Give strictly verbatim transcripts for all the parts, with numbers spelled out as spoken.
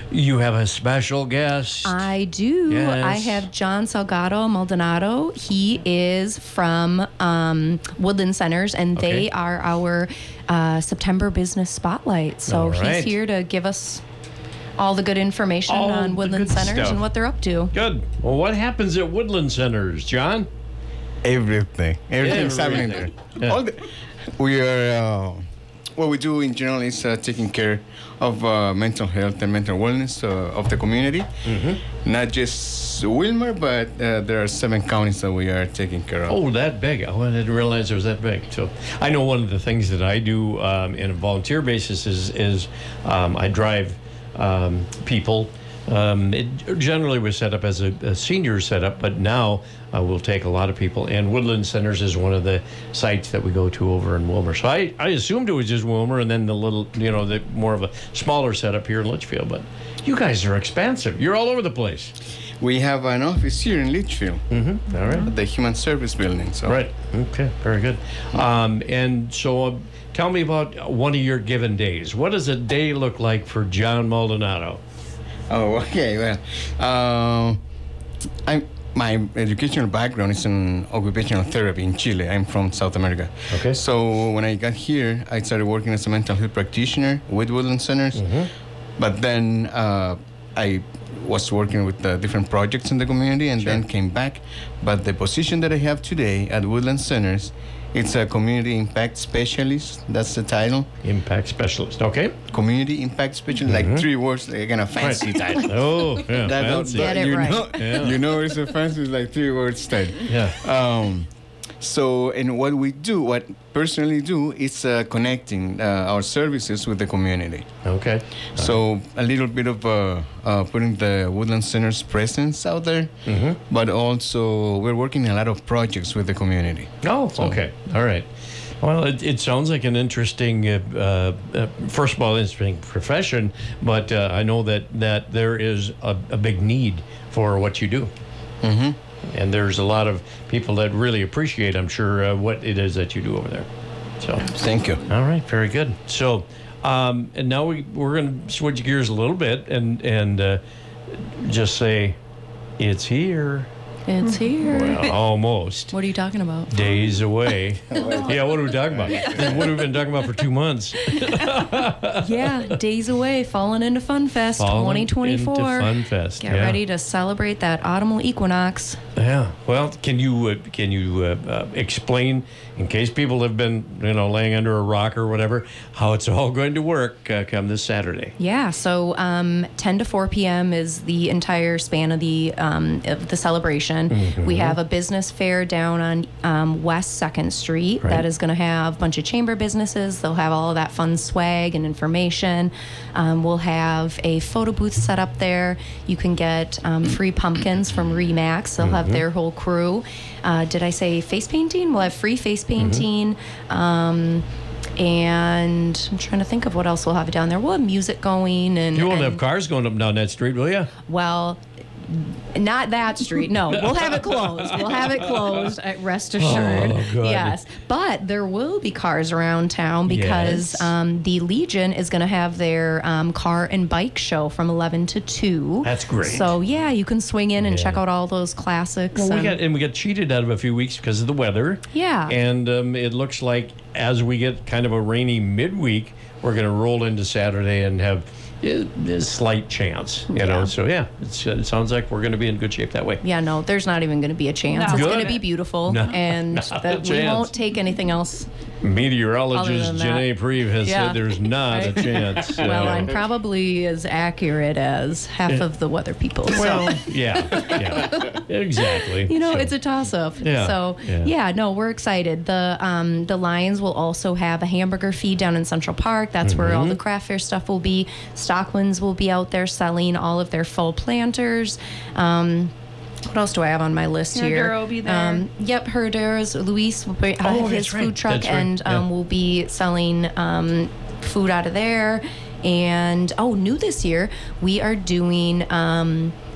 You have a special guest. I do. Yes. I have John Salgado Maldonado. He is from um, Woodland Centers, and Okay. they are our uh, September business spotlight. So All right. he's here to give us all the good information All on the Woodland good Centers stuff. and what they're up to. Good. Well, what happens at Woodland Centers, John? Everything. Everything's happening there. Everything. Yeah. All the, we are, uh, what we do in general is uh, taking care of uh, mental health and mental wellness uh, of the community. Mm-hmm. Not just Wilmer, but uh, there are seven counties that we are taking care of. Oh, that big. Oh, I didn't realize it was that big. So I know one of the things that I do um, in a volunteer basis is, is um, I drive um, people. Um, it generally was set up as a, a senior setup, but now uh, we'll take a lot of people. And Woodland Centers is one of the sites that we go to over in Wilmer. So I, I assumed it was just Wilmer, and then the little, you know, the more of a smaller setup here in Litchfield. But you guys are expansive. You're all over the place. We have an office here in Litchfield, Mm-hmm. All right. the Human Service Building. So. Right. Okay. Very good. Um, and so, uh, tell me about one of your given days. What does a day look like for John Maldonado? Oh, okay. Well, uh, I'm, my educational background is in occupational therapy in Chile. I'm from South America. Okay. So when I got here, I started working as a mental health practitioner with Woodland Centers. Mm-hmm. But then uh, I was working with uh, different projects in the community and Sure. then came back. But the position that I have today at Woodland Centers, it's a community impact specialist. That's the title. Impact specialist. Okay. Community impact specialist, like three words, like kind of fancy title. Oh, yeah. That- Fancy. Get it you right. know, Yeah. you know, it's a fancy, it's like three words title. Yeah. Um, so, and what we do, what personally do, is uh, connecting uh, our services with the community. Okay. So, a little bit of uh, uh, putting the Woodland Center's presence out there, Mm-hmm. but also we're working a lot of projects with the community. Oh, okay. All right. Well, it, it sounds like an interesting, uh, uh, uh, first of all, interesting profession, but uh, I know that, that there is a, a big need for what you do. Mm-hmm. And there's a lot of people that really appreciate, I'm sure, uh, what it is that you do over there. So, Thank you. all right, very good. So, um, and now we, we're going to switch gears a little bit and, and uh, just say, it's here. It's here. Well, almost. What are you talking about? Days away. Yeah, what are we talking about? What have we been talking about for two months? Yeah, days away, falling into Fun Fest Falling twenty twenty-four. into Fun Fest. Get yeah. ready to celebrate that autumnal equinox. Yeah. Well, can you uh, can you uh, uh, explain, in case people have been you know laying under a rock or whatever, how it's all going to work uh, come this Saturday? Yeah, so um, ten to four p.m. is the entire span of the um, of the celebration. Mm-hmm. We have a business fair down on um, West second Street Right. that is going to have a bunch of chamber businesses. They'll have all of that fun swag and information. Um, we'll have a photo booth set up there. You can get um, free pumpkins from Remax. They'll have their whole crew. Uh, did I say face painting? We'll have free face painting. Um, and I'm trying to think of what else we'll have down there. We'll have music going. and You won't and- have cars going up and down that street, will you? Well, not that street. No, we'll have it closed. We'll have it closed. uh, Rest assured. Oh, good. Yes, but there will be cars around town because Yes. um, the Legion is going to have their um, car and bike show from eleven to two. That's great. So yeah, you can swing in and Yeah. check out all those classics. Well, we and- got and we got cheated out of a few weeks because of the weather. Yeah. And um, it looks like as we get kind of a rainy midweek, we're going to roll into Saturday and have a, a slight chance. You know. Yeah. So yeah, it's, it sounds like we're going to be in good shape that way. yeah, no, there's not even going to be a chance. No. It's Good. going to be beautiful, No, and not a that we chance. won't take anything else. Meteorologist Other than that. Janae Preve has Yeah. said there's not a Right. chance. Well, so- I'm probably as accurate as half of the weather people. So. Well, yeah, yeah, exactly. You know, So- it's a toss-up. Yeah, So yeah. yeah. no, we're excited. The um, the Lions will also have a hamburger feed down in Central Park. That's where all the craft fair stuff will be. Stockwinds will be out there selling all of their full planters. Um, what else do I have on my list here? Herradura will be there. Um, yep, Herradura's Luis will be, Oh, have his that's right. food truck That's right. and um, Yeah. will be selling um, food out of there. And oh, new this year, we are doing um,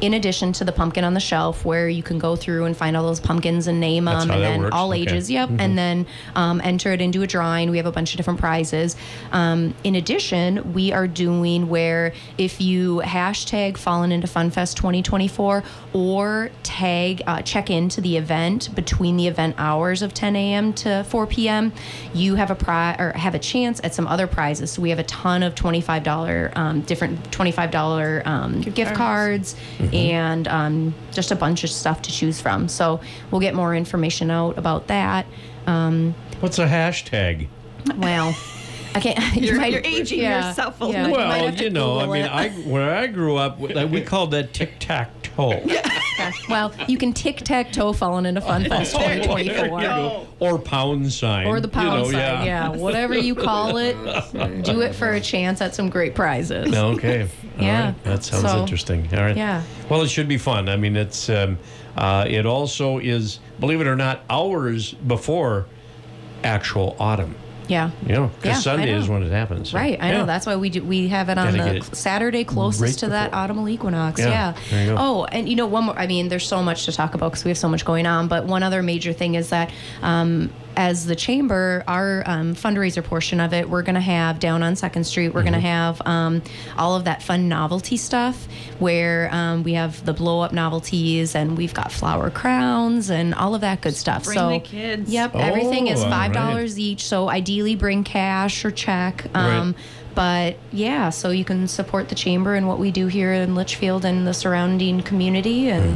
in addition to the pumpkin on the shelf, where you can go through and find all those pumpkins and name That's them, how and that then works? all Okay. ages, yep, and then um, enter it into a drawing. We have a bunch of different prizes. Um, in addition, we are doing where if you hashtag Fallen into FunFest twenty twenty-four or tag, uh, check into the event between the event hours of ten a.m. to four p.m., you have a pri- or have a chance at some other prizes. So we have a ton of twenty-five dollars um, different twenty-five dollars um, gift, gift cards, Mm-hmm. and um, just a bunch of stuff to choose from. So we'll get more information out about that. Um, What's a hashtag? well, I can't. you You're, might- you're aging yeah, yourself a yeah, little. you might Well, have to you know, I Google mean, it. I where I grew up, we called that tic tac toe. Okay. Well, you can tic tac toe Fallen into FunFest twenty twenty-four. Or pound sign. Or the pound you know, sign, yeah. Whatever you call it, do it for a chance at some great prizes. Okay. All Yeah. right. That sounds So, interesting. All right. yeah. Well, it should be fun. I mean, it's um, uh, it also is, believe it or not, hours before actual autumn. Yeah. You know, because Yeah, I Sunday know. is when it happens. so, Right, I yeah. know. That's why we do. We have it on Gotta the get it Saturday closest right to that before. autumnal equinox. Yeah, Yeah. there you go. Oh, and you know, one more. I mean, there's so much to talk about because we have so much going on. But one other major thing is that, um, as the chamber, our um, fundraiser portion of it, we're going to have down on Second Street. We're Mm-hmm. going to have um, all of that fun novelty stuff, where um, we have the blow up novelties, and we've got flower crowns and all of that good stuff. Bring so, the kids. Yep, everything is Oh, all five dollars each. So ideally, bring cash or check. Um, Right. But yeah, so you can support the chamber and what we do here in Litchfield and the surrounding community. And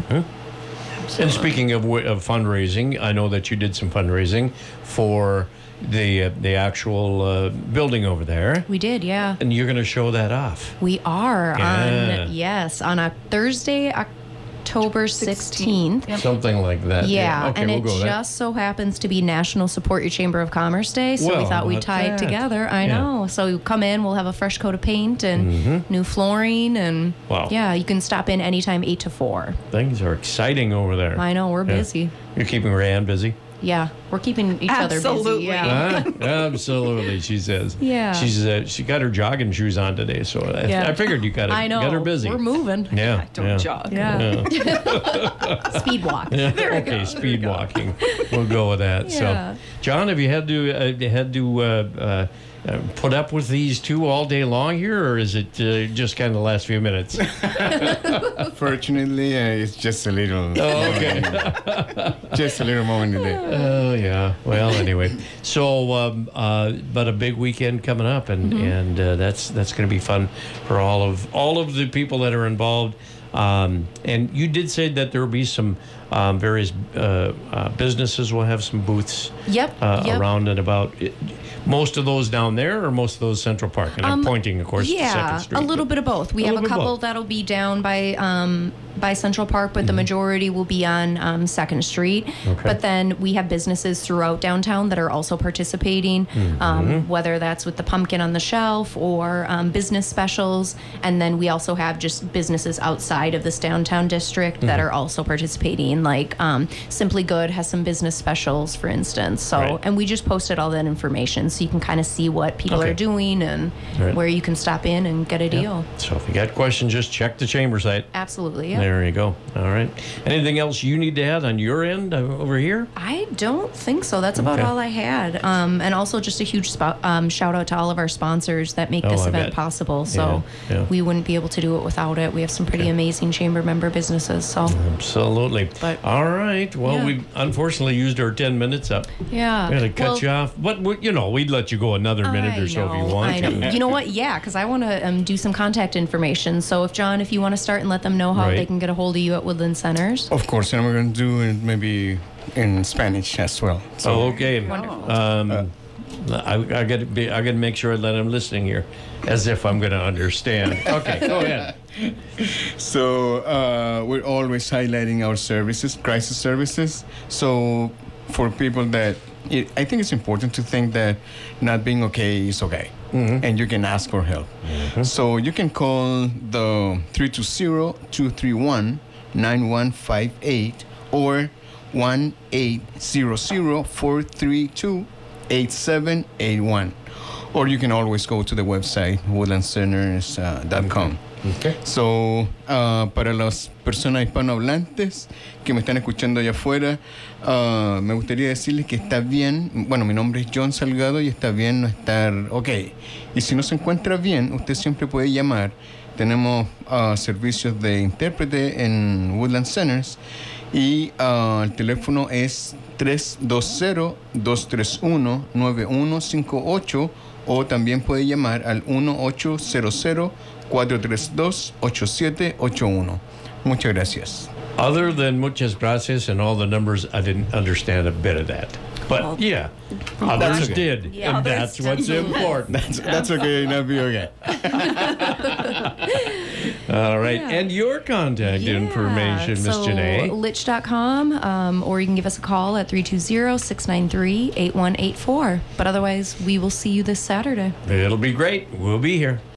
And speaking of, wi- of fundraising, I know that you did some fundraising for the uh, the actual uh, building over there, we did, yeah. and you're going to show that off. We are Yeah. on, yes, on a Thursday, October sixteenth. Yep. Something like that. Yeah, Okay, and we'll it go there. just so happens to be National Support Your Chamber of Commerce Day, so we Well, thought we'd that's tie it that. together. I Yeah. know. So you come in, we'll have a fresh coat of paint and new flooring, and Wow. yeah, you can stop in anytime eight to four. Things are exciting over there. I know, we're Yeah. busy. You're keeping Rand busy. Yeah, we're keeping each other busy. Absolutely. Yeah. Huh? Absolutely, she says. Yeah. She's uh, she got her jogging shoes on today, so I, Yeah. I figured you got I know. got her busy. We're moving. Yeah. I don't yeah. jog. Yeah. Speed walk. Yeah, There we okay, go, speed there we go. walking. We'll go with that. Yeah. So, John, have you had to uh, had to uh, uh, uh, put up with these two all day long here, or is it uh, just kind of the last few minutes? Fortunately, uh, it's just a little. Oh, okay. Just a little moment a day. Oh yeah. Well, anyway. So, um, uh, but a big weekend coming up, and Mm-hmm. and uh, that's that's going to be fun for all of all of the people that are involved. Um, and you did say that there will be some um, various uh, uh, businesses will have some booths Yep. uh, yep. around and about. It, most of those down there, or most of those Central Park? And I'm Um, pointing, of course, to Yeah, Second Street. a little but- bit of both. We A have a little bit of couple both. that'll be down by um, by Central Park, but the majority will be on um, Second Street. Mm-hmm. Okay. But then we have businesses throughout downtown that are also participating, Mm-hmm. um, whether that's with the pumpkin on the shelf or um, business specials. And then we also have just businesses outside of this downtown district that Mm-hmm. are also participating. Like um, Simply Good has some business specials, for instance. So, Right. and we just posted all that information so you can kind of see what people Okay. are doing and Right. where you can stop in and get a deal. So if you got questions, just check the chamber site. Absolutely. Yeah. There you go. All right. Anything else you need to add on your end uh, over here? I don't think so. That's about Okay. all I had. Um, and also just a huge spo- um, shout out to all of our sponsors that make Oh, this I event bet. possible. So Yeah, yeah. we wouldn't be able to do it without it. We have some pretty amazing chamber member businesses. So Absolutely. But- All right. Well, Yeah. we unfortunately used our ten minutes up. yeah. We had to cut Well, you off. But, we, you know, we'd let you go another minute I or so if you know, want I to. know. You know what? Yeah, because I want to um, do some contact information. So if John, if you want to start and let them know how Right. they can get a hold of you at Woodland Centers. Of course, and we're going to do it maybe in Spanish as well. So, Oh, okay. Wonderful. Um, I, I got to be. I got to make sure that I'm listening here, as if I'm going to understand. Okay, go ahead. so uh, we're always highlighting our services, crisis services. So for people that, it, I think it's important to think that not being okay is okay. And you can ask for help. So you can call the three two zero, two three one, nine one five eight or one eight zero zero, four three two, eight seven eight one. Or you can always go to the website woodland centers dot com. Okay. So, uh, para las personas hispanohablantes que me están escuchando allá afuera, uh, me gustaría decirles que está bien, bueno, mi nombre es John Salgado y está bien no estar ok. Y si no se encuentra bien, usted siempre puede llamar. Tenemos uh, servicios de intérprete en Woodland Centers y uh, el teléfono es tres dos cero, dos tres uno, nueve uno cinco ocho o también puede llamar al uno ocho cero cero, cuatro tres dos, ocho siete ocho uno. Muchas gracias. Other than muchas gracias and all the numbers, I didn't understand a bit of that. But Well, yeah, others okay. did, Yeah, and others that's what's did. important. That's, that's okay, that'll be okay. All right, Yeah. and your contact information, Miss so Janae. lich dot com, um, or you can give us a call at three two zero, six nine three, eight one eight four. But otherwise, we will see you this Saturday. It'll be great. We'll be here.